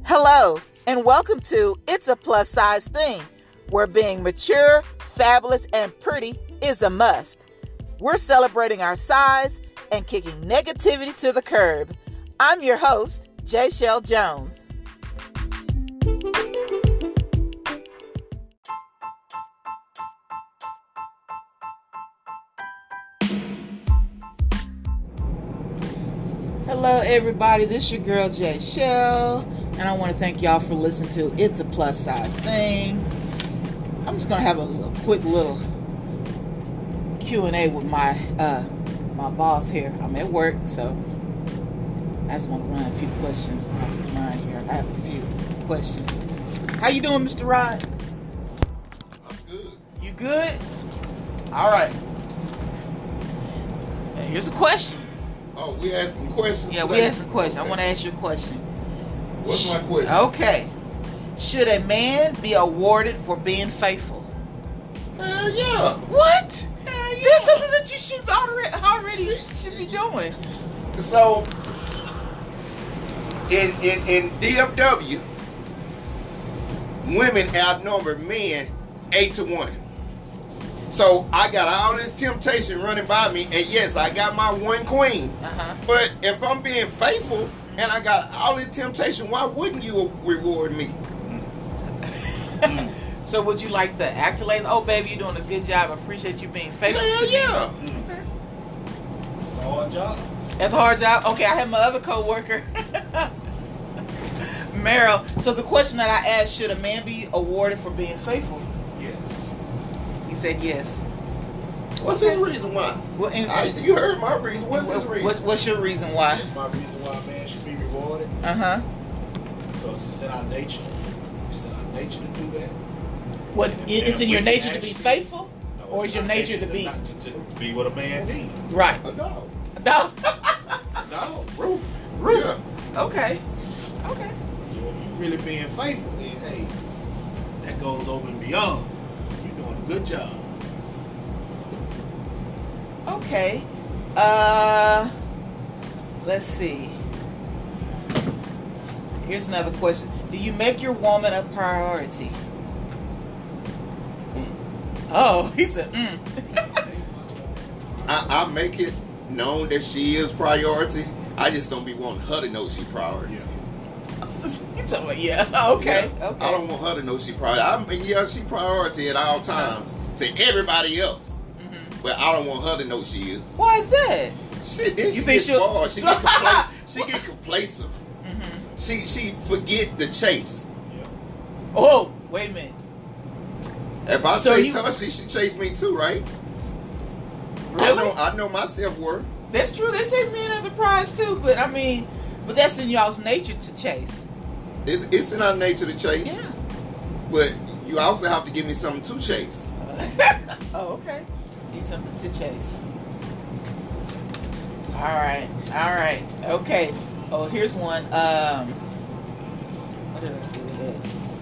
Hello, and welcome to It's a Plus Size Thing, where being mature, fabulous, and pretty is a must. We're celebrating our size and kicking negativity to the curb. I'm your host, J. Shell Jones. Hello, everybody. This is your girl, J. Shell, and I want to thank y'all for listening to It's a Plus Size Thing. I'm just going to have a quick little Q&A with my boss here. I'm at work, so I just want to run a few questions across his mind here. I have a few questions. How you doing, Mr. Rod? I'm good. You good? All right. Now, here's a question. Oh, we asking questions? Yeah, we asking questions. Okay. I want to ask you a question. What's my question? Okay. Should a man be awarded for being faithful? Yeah. What? Yeah. That's something that you should already should be doing. So, in DFW, women outnumber men 8-1. So I got all this temptation running by me, and yes, I got my one queen. But if I'm being faithful and I got all this temptation, why wouldn't you reward me? So would you like the accolades? Oh, baby, you're doing a good job. I appreciate you being faithful. Hell yeah. Okay. It's a hard job. That's a hard job. Okay, I have my other co-worker, Meryl. So the question that I asked, should a man be awarded for being faithful? Yes. He said yes. What's his reason why? Well, you heard my reason. What's his reason? What's your reason why? That's my reason why a man should be rewarded. Uh-huh. Because it's in our nature. It's in our nature to do that. What? It's in your nature to be actually, faithful? No, Or is your nature to be? To be what a man needs. Right. A dog. No. No. Roof. Roof. Yeah. Okay. Okay. So if you really being faithful, then hey, that goes over and beyond. You're doing a good job. Okay. Let's see. Here's another question. Do you make your woman a priority? Oh, he said, I make it known that she is priority. I just don't be wanting her to know she priority. Yeah. You talking about, yeah. Okay. Yeah. Okay. I don't want her to know she priority. I mean, yeah, she priority at all times to everybody else. But I don't want her to know she is. Why is that? Shit, then she think gets bored. She get complacent. She forget the chase. Yeah. Oh, wait a minute. If I So chase her, she should chase me too, right? Really? I know my self-worth. That's true. They say men are the prize too, but I mean, but that's in y'all's nature to chase. It's in our nature to chase. Yeah. But you also have to give me something to chase. Oh, okay. Need something to chase. All right. Okay. Oh, here's one. What did I say today?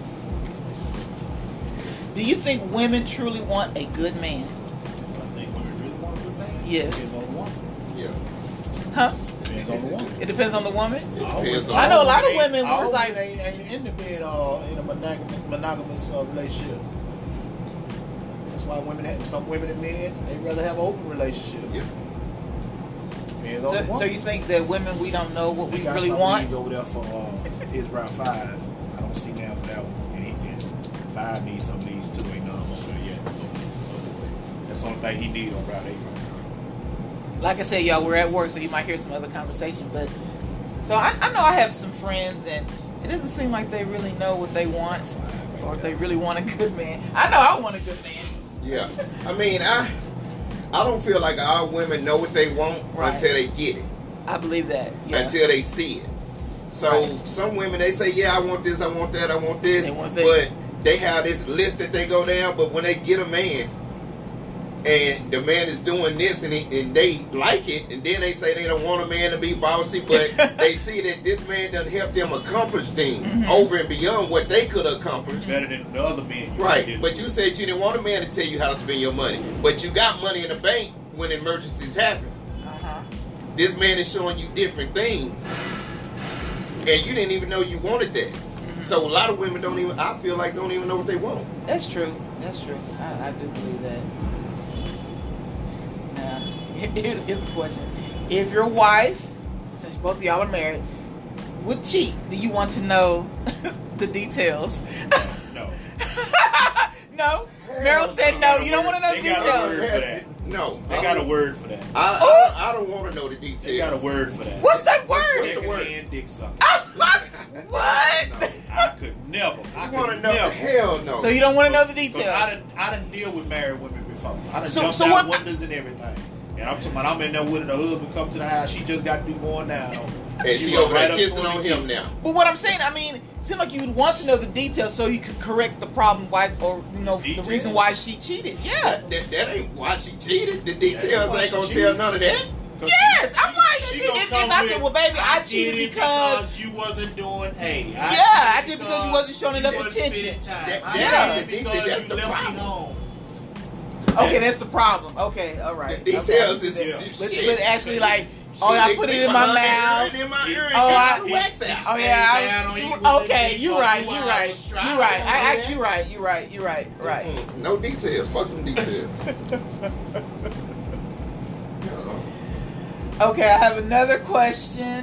Do you think women truly want a good man? I think women really want a good man. Yes. Depends on the woman. Yeah. Huh? Depends on the woman. It depends on the woman. Depends on- I know a lot of women All was like, women ain't into being in a monogamous relationship. That's why some women and men, they rather have an open relationship. Yeah. Depends on the woman. so you think that women, we don't know what we got really some want? leads over there for his Route 5. I don't see now for that one. And 5 needs some of these too. Ain't none of them over there yet. That's the only thing he need on Route 8. Like I said, y'all, we're at work, so you might hear some other conversation. But so I know I have some friends, and it doesn't seem like they really know what they want, or if they really want a good man. I know I want a good man. Yeah. I mean, I don't feel like all women know what they want until they get it. I believe that. Yeah. Until they see it. So some women, they say, yeah, I want this, I want that, I want this. But they have this list that they go down, but when they get a man, and the man is doing this, and they like it, and then they say they don't want a man to be bossy, but they see that this man done help them accomplish things over and beyond what they could accomplish. Better than the other men. Right, but you said you didn't want a man to tell you how to spend your money, but you got money in the bank when emergencies happen. This man is showing you different things, and you didn't even know you wanted that. So a lot of women don't even know what they want. That's true. That's true. I do believe that. Now, here's a question: if your wife, since both of y'all are married, would cheat, do you want to know the details? No. No. Meryl said no. You don't want to know the They got a word details. for that. No, They got a word for that. I don't want to know the details. They got a word for that. What's that word? Second-hand dick sucker. What? I could never. I want to know. Hell no. So you don't want to know the But details? I done deal with married women before. I done So jumped what- out windows and everything. And I'm talking about I'm in there with her. The husband come to the house. She just got to do going down on. And she was over there up kissing to on the him kiss. now. But what I'm saying, I mean, it seems like you'd want to know the details so you could correct the problem, why, or the Details? reason why she cheated. Yeah. That ain't why she cheated. The That details ain't ain't why gonna she tell cheated. none of that. Yes, I'm like, She if gonna come I with, said, well, baby, I cheated did it because you wasn't doing A. Yeah, I did because you wasn't showing enough you wasn't attention. spending time. That- I that did ain't the because detail, that's you the left me problem. home. Okay, that's the problem. Okay, all right. The details Okay. is But, shit. but actually, like, oh, I put it in my mouth. In my ear. Oh, I I- wax out. Oh yeah, okay, you're right. You're right. You're right. Right. Mm-mm. No details. Fuck them details. Okay, I have another question.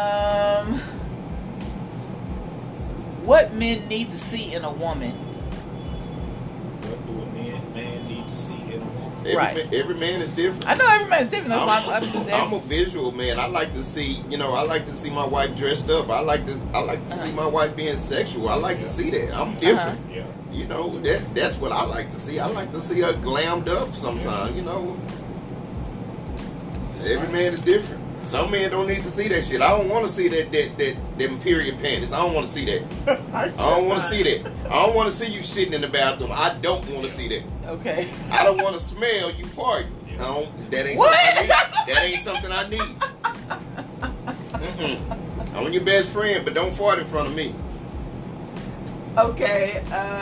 What men need to see in a woman? What do a man need to see in a woman? Every man is different. I know every man's different. That's why I'm just I'm asking. a visual man. I like to see, I like to see my wife dressed up. I like to see my wife being sexual. I like to see that. I'm different. Yeah. That's what I like to see. I like to see her glammed up sometimes, Every man is different. Some men don't need to see that shit. I don't want to see them period panties. I don't want to see that. I don't want to see that. I don't want to see you shitting in the bathroom. I don't want to see that. Okay. I don't want to smell you farting. That ain't What? something I need. That ain't something I need. Mm-mm. I'm your best friend, but don't fart in front of me. Okay.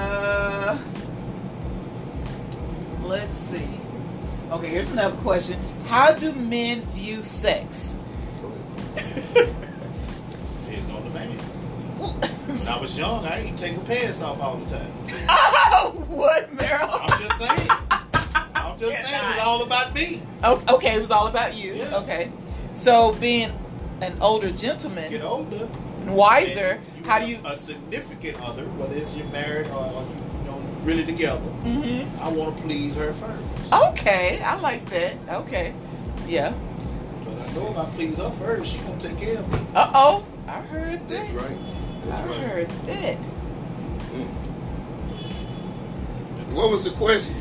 Let's see. Okay, here's another question. How do men view sex? It's on the man. When I was young, I ain't take my pants off all the time. Oh, what, Meryl? I'm just saying. It was all about me. Oh, okay, it was all about you. Yeah. Okay. So, being an older gentleman, Get older. and wiser, And how do you... a significant other, whether it's you're married or really together, Mm-hmm. I want to please her first. Okay, I like that. Okay. Yeah. Because I know if I please her first, she gonna take care of me. Uh-oh. I heard that. That's right. That's I right. heard that. What was the question?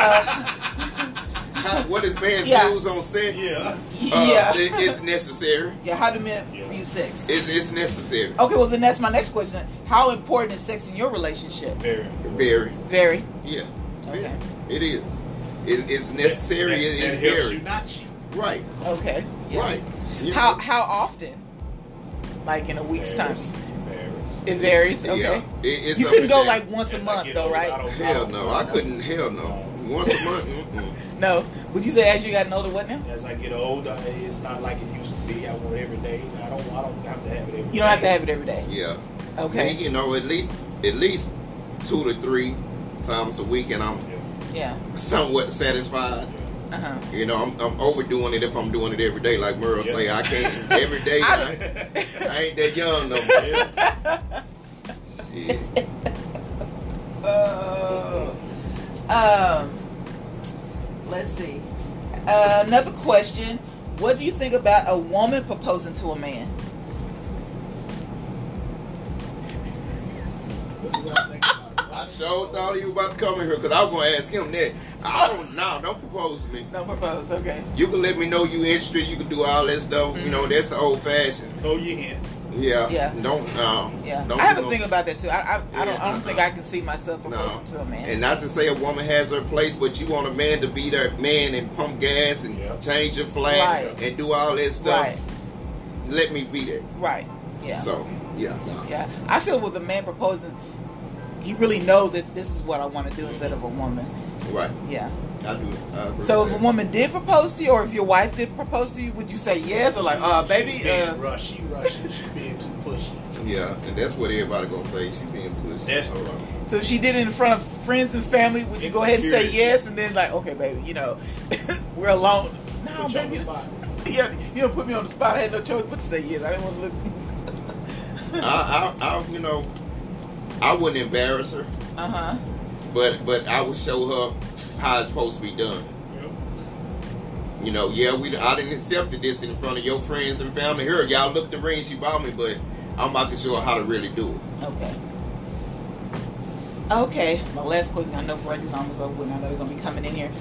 What is man Yeah. views on sex? Yeah. Yeah. It's necessary. Yeah, how do men Yeah. view sex? It's necessary. Okay, well then that's my next question. How important is sex in your relationship? Very. Very. Very. Yeah. Okay. It is. It's necessary. That It's helps very. you not cheat. Right. Okay. Yeah. Right. You- How often? Like in a week's time? Varies. It varies. Okay. Yeah. It's You up couldn't and go down. like once a As I month get though, older, right? Hell no. I couldn't. Hell no. Once a month. Mm-mm. No. Would you say as you got older, what now? As I get older, it's not like it used to be. I want it every day. I don't have to have it every day. You don't have to have it every day. Yeah. Okay. Me, at least 2 to 3 times a week, and I'm Yeah. somewhat satisfied. Uh-huh. I'm overdoing it if I'm doing it every day. Like Merle say, I can't every day. I ain't that young no more. Shit. Let's see. Another question. What do you think about a woman proposing to a man? What do I think about it? I sure thought he was about to come in here because I was going to ask him that. Don't propose to me. Don't propose. Okay. You can let me know you interested. You can do all that stuff. Mm-hmm. That's the old fashioned. Throw your hints. Yeah. Yeah. Don't. Yeah. Don't I have do a no- thing about that too. I Yeah, don't think I can see myself proposing to a man. And not to say a woman has her place, but you want a man to be that man and pump gas and Yeah. change your flag Right. and do all that stuff. Right. Let me be that. Right. Yeah. So, yeah. Yeah. I feel with a man proposing, he really knows that this is what I want to do instead of a woman. Right. Yeah. I do. I agree So with if a that. woman did propose to you, or if your wife did propose to you, would you say yes or like, baby? She's being rushy. She's being too pushy. Yeah, and that's what everybody gonna say. She being pushed. That's all right. right. So if she did it in front of friends and family, would you go ahead and say yes, and then like, okay, baby, we're alone. No, Put you on baby. the spot. Yeah, you don't put me on the spot. I had no choice but to say yes. I didn't want to look. I wouldn't embarrass her. But I would show her how it's supposed to be done. Yep. I didn't accept this in front of your friends and family. Here, y'all look the ring she bought me, but I'm about to show her how to really do it. Okay. My last question. I know break is almost over, and I know they're gonna be coming in here.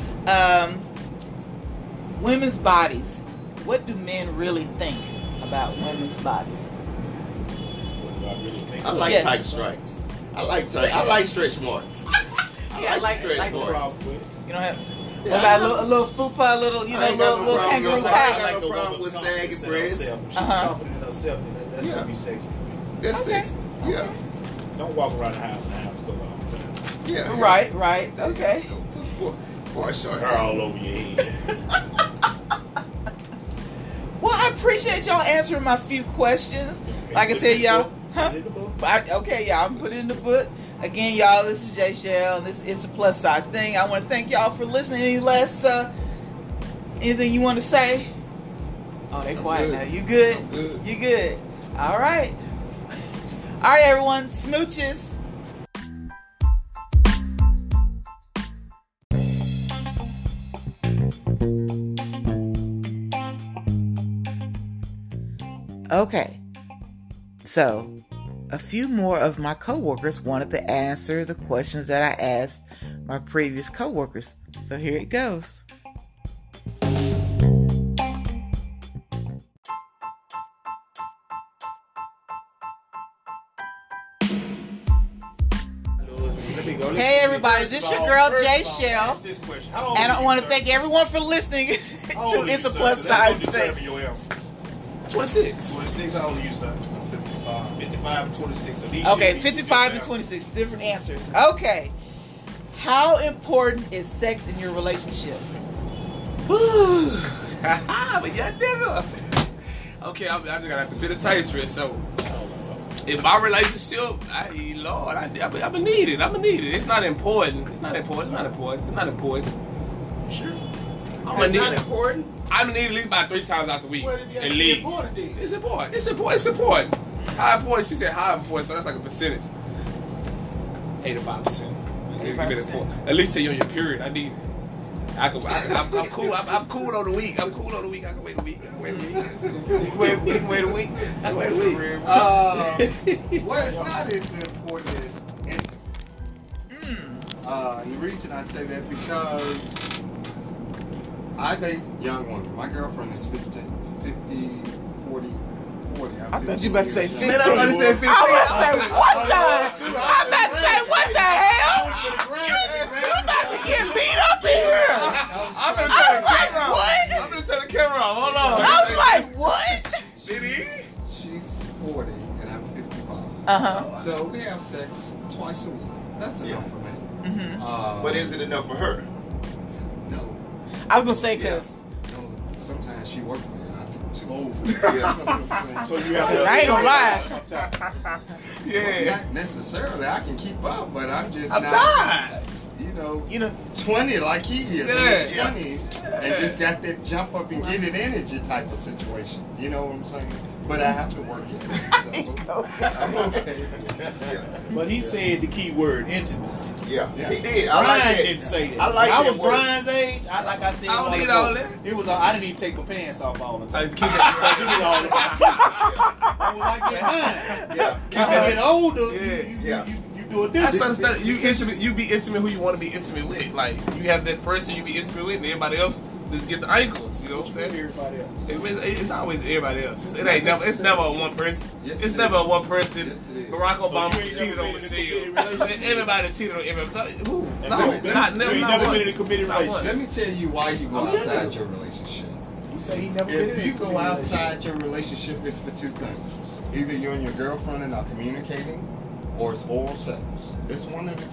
Women's bodies. What do men really think about women's bodies? What do I really think? I like tight stripes. I like stretch marks. I like stretch marks. You don't have. What about a little fupa, little kangaroo I pie? got no problem with sagging breasts. She's confident in herself, and that's gonna be sexy. That's sexy. Yeah. Don't walk around the house coat all the time. Yeah. Right. Okay. Boy, shorts Hair all over your head. Well, I appreciate y'all answering my few questions. Like I said, y'all. Put it in the book. Y'all. I'm put it in the book. Again, y'all, this is Jay Shell, and It's a Plus Size Thing. I want to thank y'all for listening. Any last, anything you want to say? Oh, they quiet now. You good? I'm good. You good? All right. All right, everyone. Smooches. Okay. So, a few more of my coworkers wanted to answer the questions that I asked my previous coworkers. So here it goes. Hey everybody, this is your girl Jay Shell, and I want to thank everyone for listening to It's a Plus Size Thing. 26. 26, how old are you, sir? 55 and 26. So okay, 55 and 26, different answers. Okay, how important is sex in your relationship? But yeah, nigga. Okay, I just got a bit of taste for it. So, in my relationship, I need it. It's not important. Sure. I'm gonna need it. Important. I'm gonna need it at least about 3 times out the week. At least. It's important. How important? She said how important, so that's like a percentage. 85%. At least till you're on your period. I need it. I'm cool. I'm cool on the week. I can wait a week. It's cool. You can wait a week. I can wait a week. Well, it's not as important as intimacy. And the reason I say that because I date young women. My girlfriend is 40. I thought you about to say 50. Man, I thought you said 50. I was about to say, what the hell? You about to get beat up in here. I'm gonna turn the camera on. I'm gonna turn the camera on. Hold on. I was like, what? Did he? She's 40 and I'm 55. So we have sex twice a week. That's enough for me. But is it enough for her? No. I was gonna say because sometimes she works with me and I'm too old for it. So you have I ain't gonna lie. Yeah. Not necessarily. I can keep up, but I'm just I'm not. tired. You know, 20 like he is in his 20s and just got that jump up and get it energy type of situation. You know what I'm saying? But I have to work it. So I'm okay. But he said the key word, intimacy. Yeah. He did. Brian didn't say that. I like when I that was word. Brian's age, like I said, I don't need all that. It was. I didn't even take my pants off all the time. Keep that. Give me all that. I was like, mine. Yeah. When you get older, you do it That's different. understandable. You be intimate who you want to be intimate with. Like you have that person you be intimate with, and everybody else just get the ankles. You know what I'm saying? Everybody else. It's always everybody else. It's never a one person. It's never a one person. Barack Obama cheated on Michelle. Everybody cheated on everybody. Who? No, not never. You Not never once. been in a committed relationship. Let me tell you why you go outside your relationship. He said he never been in If a you committed go outside your relationship, it's for two things. Either you and your girlfriend are not communicating, or it's oral sex. It's one of the two.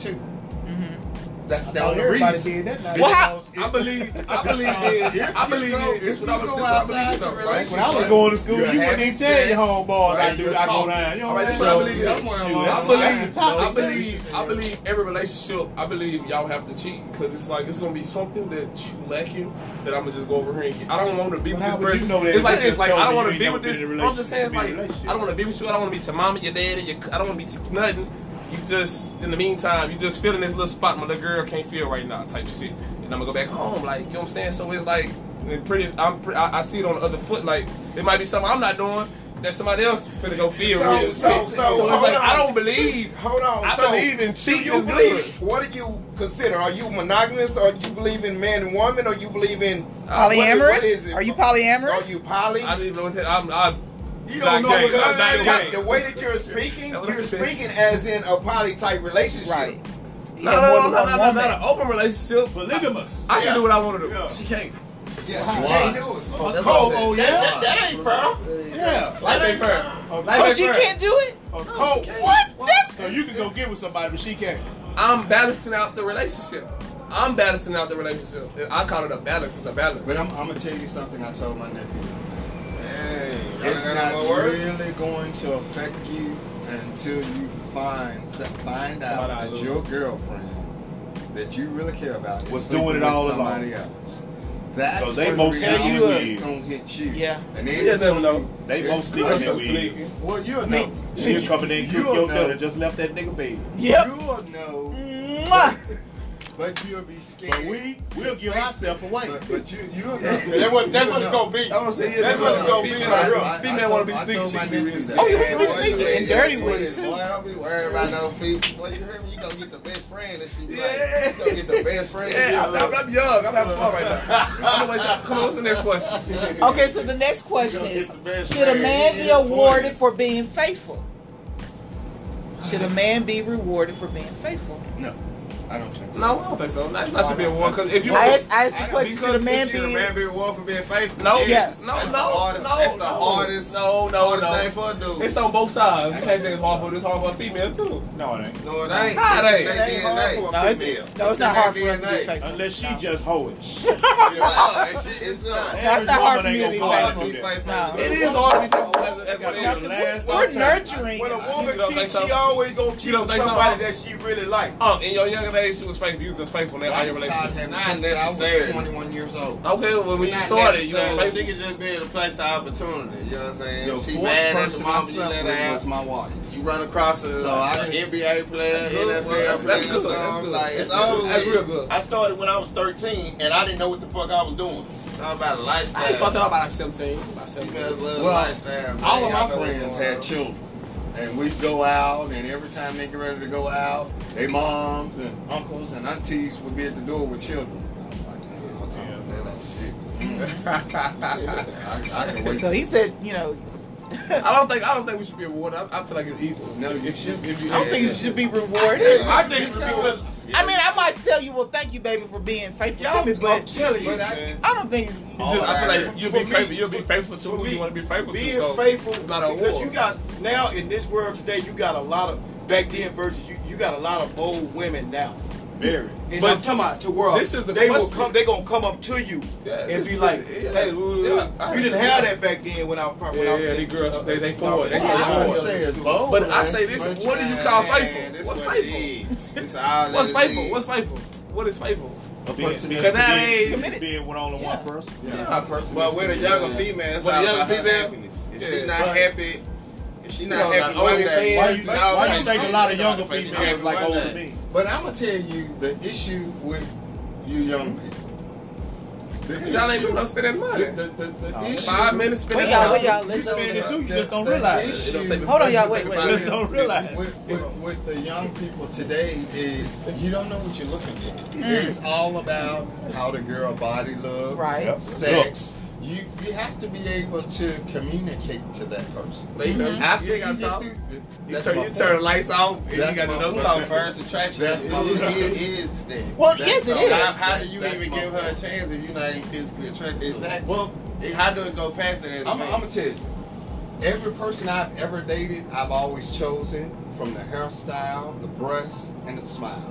That's the only everybody reason. did that now. Well, how- I believe this what I believe. When I was going to school, you wouldn't even tell your homeboys I go down. You know All right, what this I'm what I saying? believe. I believe every relationship. I believe y'all have to cheat because it's like it's gonna be something that you lacking that I'm gonna just go over here and get. I don't want to be with this person. It's like I don't want to be with this. I'm just saying it's like I don't want to be with you. I don't want to be your mama, your daddy. I don't want to be to nothing. You just, in the meantime, you just feeling this little spot my little girl can't feel right now type shit. And I'm gonna go back home, like, you know what I'm saying? So it's like, I see it on the other foot, like, it might be something I'm not doing that somebody else finna go feel real. So it's like, I don't believe, I believe in cheating is good. What do you consider? Are you monogamous, or do you believe in man and woman, or you believe in... Polyamorous? what is it? Are you polyamorous? Are you poly? I don't even know what that, You don't know because the way that you're speaking, you're speaking as in a poly type relationship. Right. No, not an open relationship. Polygamous. I can do what I want to do. Yeah. She can't. Yes, you can't do it. Oh, yeah. That ain't fair. Yeah. Life ain't fair. Oh, she can't do it? What? That's So you can go get with somebody, but she can't. I'm balancing out the relationship. I call it a balance. It's a balance. But I'm gonna tell you something I told my nephew. Hey, It's not really going to affect you until you find out that your girlfriend that you really care about was is doing it sleeping all with along. somebody else. That's So they when most reality sneaky is gonna hit you. Yeah. And then You it's never gonna know. They most sneaky That's than so we sneaky. is. Well, you'll know. She'll come in there and cook You'll your know. dinner, just left that nigga bed. Yep. You'll know. Mwah. But you'll be scared. But we'll give ourselves away. But you'll know. That's what it's gonna be. I want to say, That's what it's gonna be. Female want to be sneaky. She can be real. Oh, you want to be sneaky and dirty with it, too. Boy, I don't be worried about no feet. Boy, you heard me? You gonna get the best friend and she be like, Yeah. you gonna get the best friend. Yeah, I'm young. I'm having fun right now. Come on, what's the next question? Okay, so the next question is, should a man be awarded for being faithful? Should a man be rewarded for being faithful? No, I don't think so. No, I don't think so. That should be a war. Because if you... I asked the question, should a man Should a be... man be rewarded for being faithful? No, Yes. That's the hardest thing for a dude. It's on both sides. You can't say it's hard for this, hard for a female too. No, it ain't. No, it ain't. Nah, it ain't. It's in their DNA. No, it's not hard for us to be faithful. Unless she just hoish. That's not hard for me to be hard faithful. to No. It is hard to be faithful as a man. We're nurturing. When a woman You don't think cheats, so? she always gonna cheat don't with think so? somebody that she really like. In your younger days, she was faithful. You was just faithful now in your relationship. Not necessarily. I was 21 years old. Okay, well, when you started, you was faithful. She could just be in a place of opportunity. You know what I'm saying? The She fourth mad at the person I mama you slept let with her was out. my wife. You run across an NBA player, NFL That's player, good. something like it's That's always. real good. I started when I was 13, and I didn't know what the fuck I was doing. It's all about a lifestyle. I started out about like 17. Females love Well, lifestyle. Man. all of my Y'all know friends what's had going on. children. And we'd go out, and every time they get ready to go out, their moms and uncles and aunties would be at the door with children. I was like, man, what's up with that? I can wait. So he said, you know, I don't think we should be rewarded. I feel like it's equal. No, you should. I don't think you should be rewarded. I think because I mean, I might tell you, well, thank you, baby, for being faithful to me, I'm but telling you, But man. I don't think. I feel like you'll be faithful. You'll be faithful to who you want to be faithful to. Being So faithful, it's not a because war. you got now in this world today, you got a lot of back then versus you got a lot of old women now. Very. And But I'm talking about to world. this is the they question. will come. They gonna come up to you Yeah, and this be is like, the- yeah. "Hey, Yeah, you didn't have that back then when I was when I was Yeah, these girls, they forward. They Well, say I wouldn't forward. say it's bold. But I say this: what do you call faithful? What's faithful? What's faithful? What's faithful? What is faithful? person Being Because nowadays, committed. being with only Yeah. one person. But with a younger female, it's With a all younger about her female? happiness. If Yeah. she not happy, if she You not know, happy like one OnlyFans, day, Why you you think a lot of younger Happy females like one older day. men? But I'm gonna tell you the issue with you young people. The y'all ain't issue- doing no spending money. the issue. 5 minutes spending Wait, y'all, money. wait, y'all. You Let's spend it too, you just don't the realize it. issue It'll take me- Hold on, y'all. Wait, it'll wait. take me Just 5 don't minutes. realize. with the young people today is you don't know what you're looking for. It's all about how the girl body looks, Right. Yep. sex. You have to be able to communicate to that person. But you know, After you ain't got to get talk. through, You that's turn, my you point. turn the lights off and That's you got to my know point. talk. First attraction That's is my point. thing. Well, yes, it is. How do you That's even my give her a point. chance if you're not even physically attracted to her? Exactly. Well, How do it go past it as a I'm man? gonna tell you, every person I've ever dated, I've always chosen from the hairstyle, the breasts, and the smile.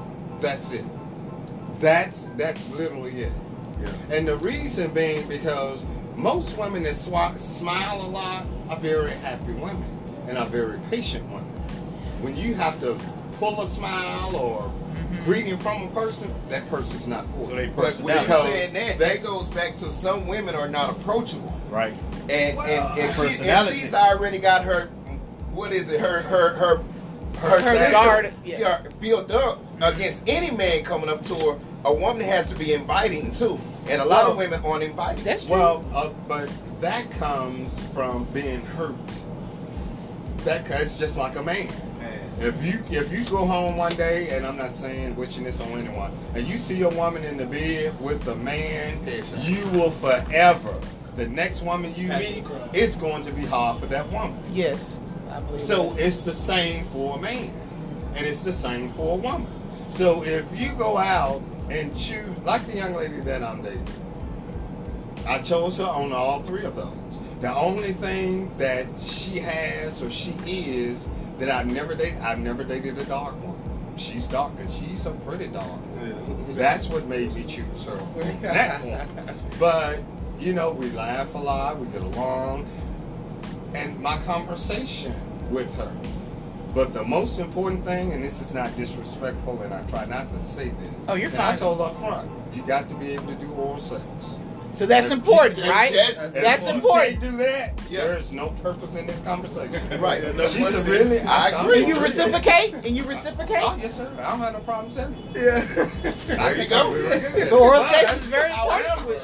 That's it. That's literally it. Yeah. And the reason being because most women that smile a lot are very happy women and are very patient women. When you have to pull a smile or greeting from a person, that person's not for So you. they But when personality. you're saying that goes back to some women are not approachable. Right. And personality. she's already got her, what is it, her Her guard, yeah, built up against any man coming up to her. A woman has to be inviting too, and a lot of women aren't inviting. That's true. Well, but that comes from being hurt. It's just like a man. If you go home one day, and I'm not saying wishing this on anyone, and you see a woman in the bed with a man, you will forever. The next woman you meet, it's going to be hard for that woman. Yes, I believe So that. it's the same for a man, and it's the same for a woman. So if you go out and choose, like the young lady that I'm dating, I chose her on all three of those. The only thing that she has or she is that I've never dated a dark woman. She's dark and she's a pretty dark woman. That's what made me choose her. That one. But you know, we laugh a lot, we get along, and my conversation with her. But the most important thing, and this is not disrespectful, and I try not to say this. Oh, you're and fine. I told her up front, you got to be able to do oral sex. So that's important, right? That's If you important. can't do that, Yeah. there is no purpose in this conversation. Right. She's a really, I And agree. you reciprocate? And you reciprocate? Oh, yes, sir. I don't have no problem telling you. Yeah. There you go. So oral sex is very important. However,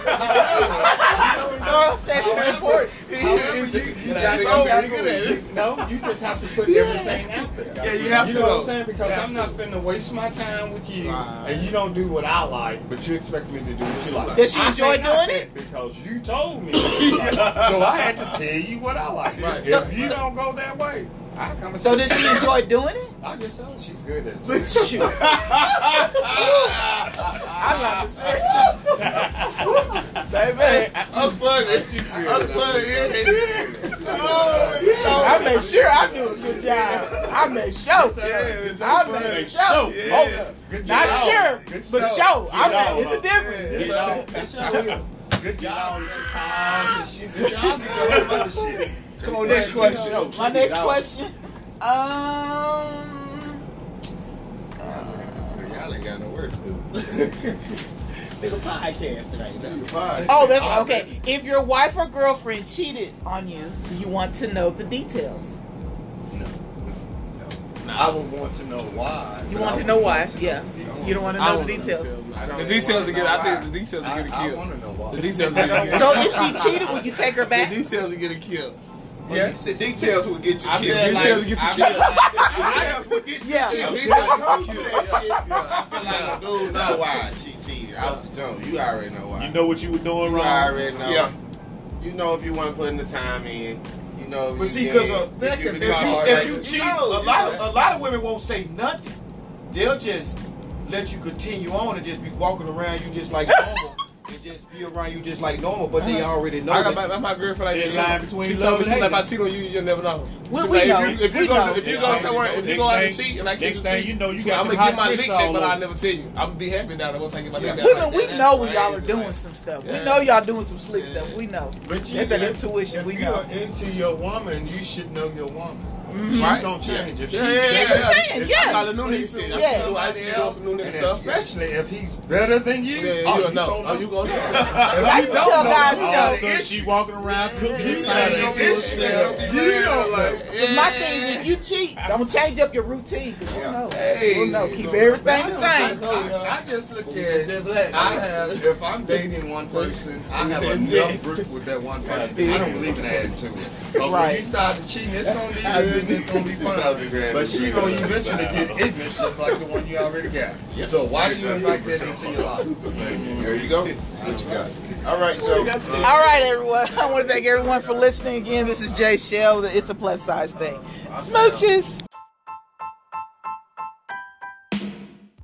Oral sex is important. you just have to put everything out there. Yeah, you have You to. know what I'm saying? Because I'm not finna waste my time with you, and you don't do what I like, but you expect me to do what you like. Does she I enjoy cannot doing it? Because you told me what you like. So I had to tell you what I like. Right. If you don't go that way, I come. So does she enjoy doing it? I guess so. She's good at it. Shoot. I'm not to say something. Baby, I'm funny. I'm funny. I make sure I do a good job. I make sure. I make sure. Hold up. Good Not job. sure, Good but job. show. Good It's a job. difference. Good job with your cars and shit. Good job with your other shit. Come on, next question. My next question. Y'all ain't got no work to do. Nigga podcast right now. Oh, that's okay. If your wife or girlfriend cheated on you, do you want to know the details? No. I would want to know why. You but want I to would know why? to Yeah. know the details. You don't want to know the details. The details are getting. I think the details are getting I killed. want to know why. The details are getting killed. So if she cheated, would you take her back? The details are getting killed. Yes. The details will get you I killed. said details will get you killed. Details will get you Yeah. killed. Yeah. If I told you that shit, I feel like a dude know why she cheated out the jump. You already know why. You know what you were doing You wrong. already know. Yeah. You know if you want to put in the time in. You know if But you see, get- because if you if become you hard-headed. cheat, know, a lot of women won't say nothing. They'll just let you continue on and just be walking around you just like normal. And just be around you just like normal, but they already know I got that. my girlfriend like There's this. a line between She love told me and if I hate. cheat on you, you'll never know. We She know. like, if We you go know. if you go somewhere, if you go out and cheat and I keep Next thing you know, you got I'm them gonna get hot my lick pics back, all but over. I'll never tell you. I'm gonna be happy now that once I get my lick back. Women, we that. know when y'all are Right. doing some stuff. We Yeah. know y'all doing some slick stuff. We know. But you, That's that intuition. if We you're know. into your woman, you should know your woman. She's Right. gonna change. If Yeah, she yeah, That's what I'm saying. if Yes. she's I got the new nigga sleeping shit. Yeah. with I see somebody you doing else, some new nigga and stuff. especially if he's better than you, Yeah, oh, you you don't gonna know. know. Oh, you gonna know. If I you can don't tell know, guys, all you of know. a So sudden she walking around cooking you this got thing an on issue. this You don't know. Because my thing is, if you cheat, don't change up your routine. Because we'll know. Hey. We'll know. Keep everything the same. I just look at. Jet black. I have. If I'm dating one person, I have enough grip with that one person. I don't believe in adding to it. Because when Right. you start to cheating, it's gonna be good and it's gonna be fun. But she gonna eventually get ignorant, just like the one you already got. So why do you invite that into your life? There you go. What you got? All right, Joe. All right, everyone. I want to thank everyone for listening again. This is Jay Shell. It's a plus size thing. Smooches.